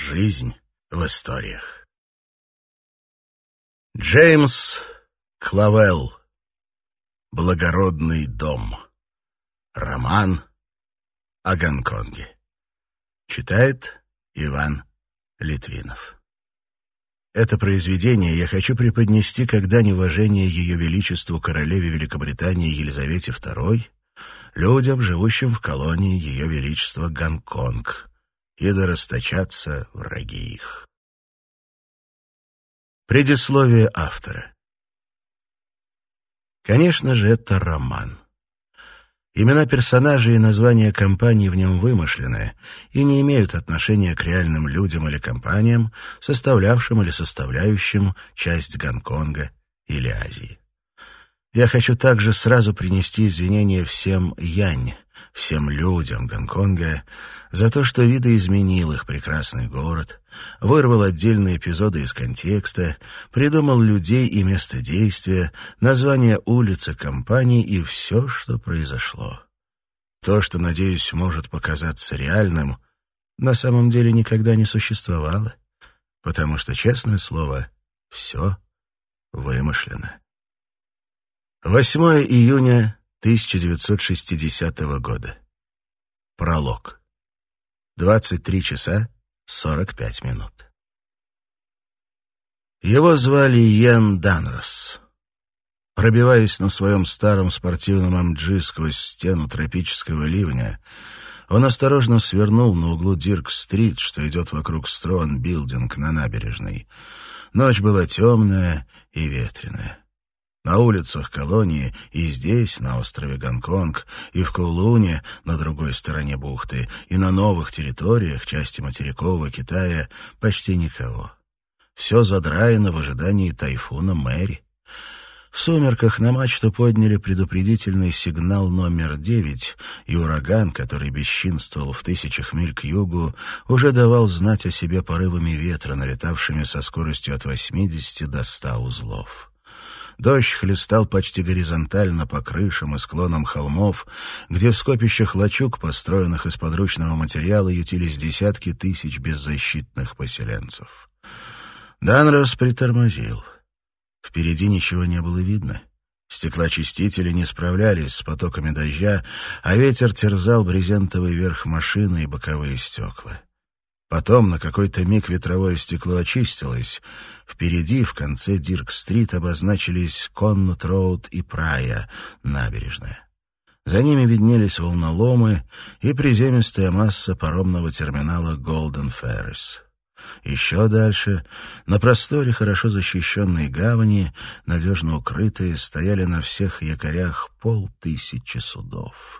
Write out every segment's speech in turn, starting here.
Жизнь в историях. Джеймс Клавелл. Благородный дом. Роман о Гонконге. Читает Иван Литвинов. Это произведение я хочу преподнести как дань уважения Ее Величеству королеве Великобритании Елизавете II, людям, живущим в колонии Ее Величества Гонконг, и да расточатся враги их. Предисловие автора. Конечно же, это роман. Имена персонажей и названия компаний в нем вымышлены и не имеют отношения к реальным людям или компаниям, составлявшим или составляющим часть Гонконга или Азии. Я хочу также сразу принести извинения всем янь, всем людям Гонконга за то, что видоизменил их прекрасный город, вырвал отдельные эпизоды из контекста, придумал людей и место действия, названия улиц и компаний и все, что произошло. То, что, надеюсь, может показаться реальным, на самом деле никогда не существовало, потому что, честное слово, все вымышлено. 8 июня 1960 года. Пролог. 23 часа 45 минут. Его звали Йен Данрос. Пробиваясь на своем старом спортивном МГ сквозь стену тропического ливня, он осторожно свернул на углу Дирк-стрит, что идет вокруг Строан-билдинг на набережной. Ночь была темная и ветреная. На улицах колонии и здесь, на острове Гонконг, и в Кулуне, на другой стороне бухты, и на новых территориях, части материкового Китая, почти никого. Все задраено в ожидании тайфуна Мэри. В сумерках на мачту подняли предупредительный сигнал номер 9, и ураган, который бесчинствовал в тысячах миль к югу, уже давал знать о себе порывами ветра, налетавшими со скоростью от 80 до 100 узлов. Дождь хлестал почти горизонтально по крышам и склонам холмов, где в скопищах лачуг, построенных из подручного материала, ютились десятки тысяч беззащитных поселенцев. Данрос притормозил. Впереди ничего не было видно. Стеклоочистители не справлялись с потоками дождя, а ветер терзал брезентовый верх машины и боковые стекла. Потом на какой-то миг ветровое стекло очистилось. Впереди, в конце Дирк-стрит, обозначились Коннот-роуд и Прая, набережная. За ними виднелись волноломы и приземистая масса паромного терминала Голден Феррис. Еще дальше, на просторе хорошо защищенной гавани, надежно укрытые, стояли на всех якорях 500 судов.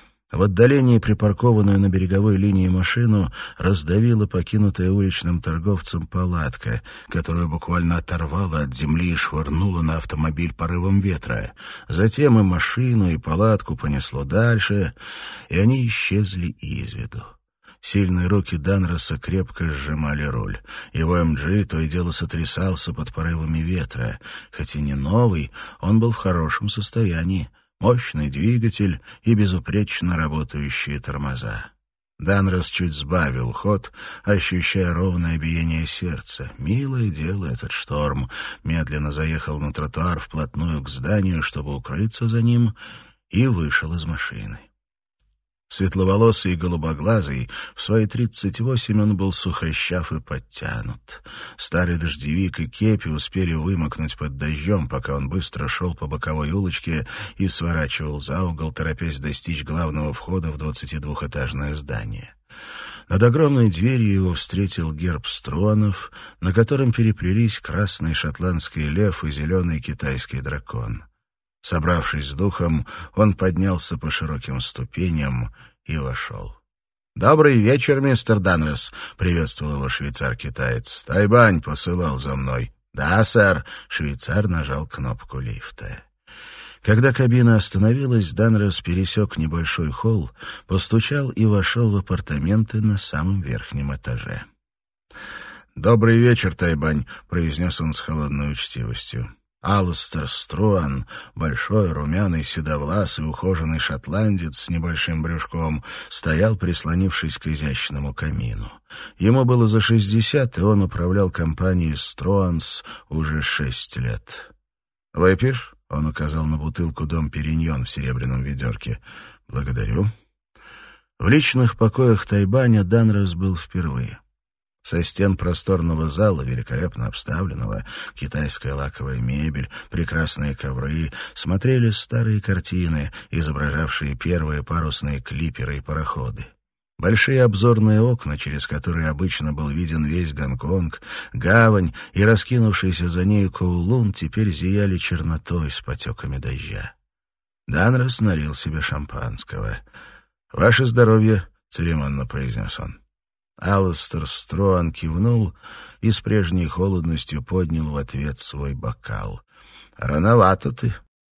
В отдалении припаркованную на береговой линии машину раздавила покинутая уличным торговцем палатка, которую буквально оторвала от земли и швырнула на автомобиль порывом ветра. Затем и машину, и палатку понесло дальше, и они исчезли из виду. Сильные руки Данроса крепко сжимали руль. Его МГ то и дело сотрясался под порывами ветра. Хоть и не новый, он был в хорошем состоянии. Мощный двигатель и безупречно работающие тормоза. Данрос чуть сбавил ход, ощущая ровное биение сердца. Милое дело этот шторм. Медленно заехал на тротуар вплотную к зданию, чтобы укрыться за ним, и вышел из машины. Светловолосый и голубоглазый, в свои 38 он был сухощав и подтянут. Старый дождевик и кепи успели вымокнуть под дождем, пока он быстро шел по боковой улочке и сворачивал за угол, торопясь достичь главного входа в 22-этажное здание. Над огромной дверью его встретил герб Струанов, на котором переплелись красный шотландский лев и зеленый китайский дракон. Собравшись с духом, он поднялся по широким ступеням и вошел. «Добрый вечер, мистер Данрос», — приветствовал его швейцар-китаец. «Тайбань посылал за мной». «Да, сэр», — швейцар нажал кнопку лифта. Когда кабина остановилась, Данрос пересек небольшой холл, постучал и вошел в апартаменты на самом верхнем этаже. «Добрый вечер, Тайбань», — произнес он с холодной учтивостью. Алластер Струан, большой, румяный, седовласый, ухоженный шотландец с небольшим брюшком, стоял, прислонившись к изящному камину. Ему было за 60, и он управлял компанией «Струанс» уже 6 лет. «Выпьешь?» — он указал на бутылку «Дом Периньон» в серебряном ведерке. «Благодарю». В личных покоях Тайбаня Данрос был впервые. Со стен просторного зала, великолепно обставленного, китайская лаковая мебель, прекрасные ковры, смотрели старые картины, изображавшие первые парусные клиперы и пароходы. Большие обзорные окна, через которые обычно был виден весь Гонконг, гавань и раскинувшийся за ней Коулун, теперь зияли чернотой с потеками дождя. Данрос налил себе шампанского. «Ваше здоровье», — церемонно произнес он. Алластер Струан кивнул и с прежней холодностью поднял в ответ свой бокал. «Рановато ты.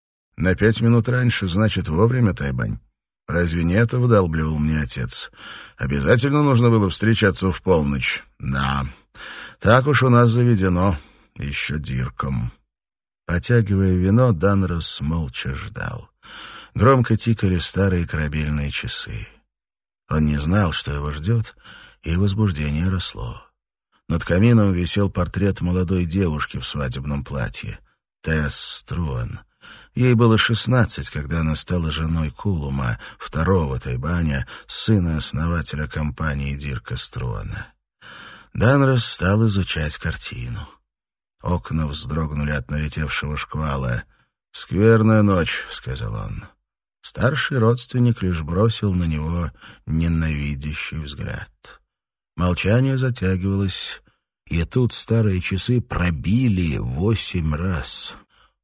На 5 минут раньше, значит, вовремя, Тайбань. Разве не это вдалбливал мне отец? Обязательно нужно было встречаться в полночь? Да, так уж у нас заведено, еще Дирком». Потягивая вино, Данрос молча ждал. Громко тикали старые корабельные часы. Он не знал, что его ждет, и возбуждение росло. Над камином висел портрет молодой девушки в свадебном платье. Тесс Струан. Ей было 16, когда она стала женой Кулума, второго Тайбаня, сына основателя компании Дирка Струана. Данрос стал изучать картину. Окна вздрогнули от налетевшего шквала. «Скверная ночь», — сказал он. Старший родственник лишь бросил на него ненавидящий взгляд. Молчание затягивалось, и тут старые часы пробили 8 раз.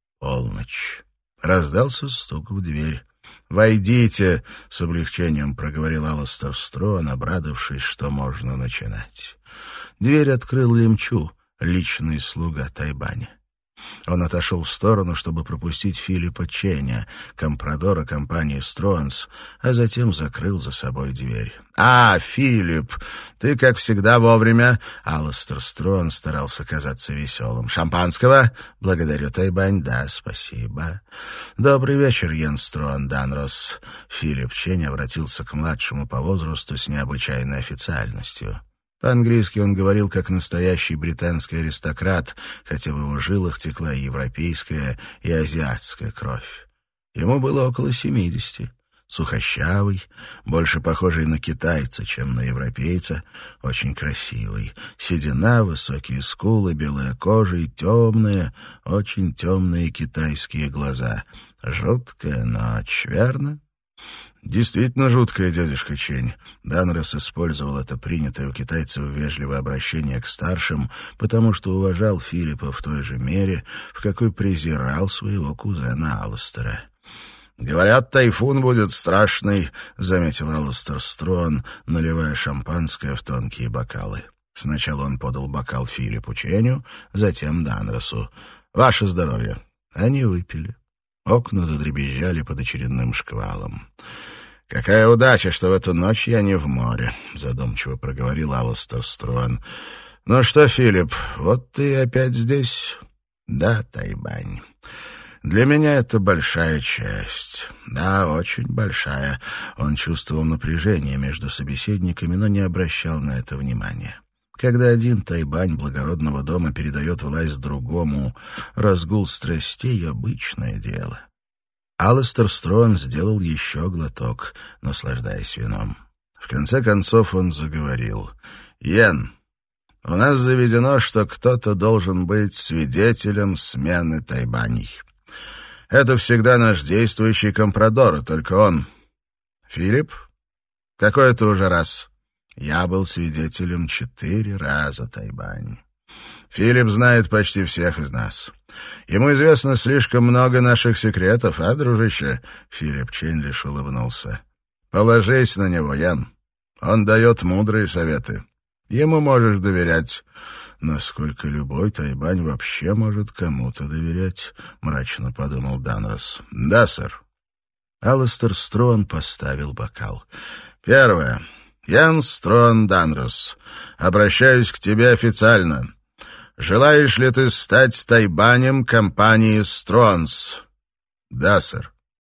Полночь. Раздался стук в дверь. «Войдите!» — с облегчением проговорил Алластер Струан, обрадовавшись, что можно начинать. Дверь открыл Лимчу, личный слуга Тайбаня. Он отошел в сторону, чтобы пропустить Филиппа Ченя, компрадора компании «Струанс», а затем закрыл за собой дверь. Филипп, ты, как всегда, вовремя!» Алластер Струан старался казаться веселым. «Шампанского?» «Благодарю, Тайбань. Да, спасибо». «Добрый вечер, Йен Струан Данрос». Филипп Чень обратился к младшему по возрасту с необычайной официальностью. По-английски он говорил как настоящий британский аристократ, хотя в его жилах текла и европейская, и азиатская кровь. Ему было около 70. Сухощавый, больше похожий на китайца, чем на европейца, очень красивый. Седина, высокие скулы, белая кожа и темные, очень темные китайские глаза. Жуткая ночь, верно? «Действительно жуткая, дядюшка Чень». Данрос использовал это принятое у китайцев вежливое обращение к старшим, потому что уважал Филиппа в той же мере, в какой презирал своего кузена Алластера. «Говорят, тайфун будет страшный», — заметил Алластер Струан, наливая шампанское в тонкие бокалы. Сначала он подал бокал Филиппу Ченю, затем Данросу. «Ваше здоровье». Они выпили. Окна задребезжали под очередным шквалом. «Какая удача, что в эту ночь я не в море», — задумчиво проговорил Алластер Струан. «Ну что, Филипп, вот ты опять здесь?» «Да, Тайбань. Для меня это большая честь. Да, очень большая». Он чувствовал напряжение между собеседниками, но не обращал на это внимания. Когда один Тайбань благородного дома передает власть другому, разгул страстей — обычное дело. Алластер Струан сделал еще глоток, наслаждаясь вином. В конце концов он заговорил. «Йен, у нас заведено, что кто-то должен быть свидетелем смены Тайбаней. Это всегда наш действующий компрадор, и только он. Филипп? Какой это уже раз?» «Я был свидетелем 4 раза, Тайбань. Филипп знает почти всех из нас. Ему известно слишком много наших секретов, а, дружище?» Филипп Чень лишь улыбнулся. «Положись на него, Ян. Он дает мудрые советы. Ему можешь доверять». «Насколько любой Тайбань вообще может кому-то доверять?» — мрачно подумал Данрос. «Да, сэр». Алластер Струан поставил бокал. «Первое. Йен Струан Данрос, обращаюсь к тебе официально. Желаешь ли ты стать тайбанем компании «Стронс»?» «Да, сэр».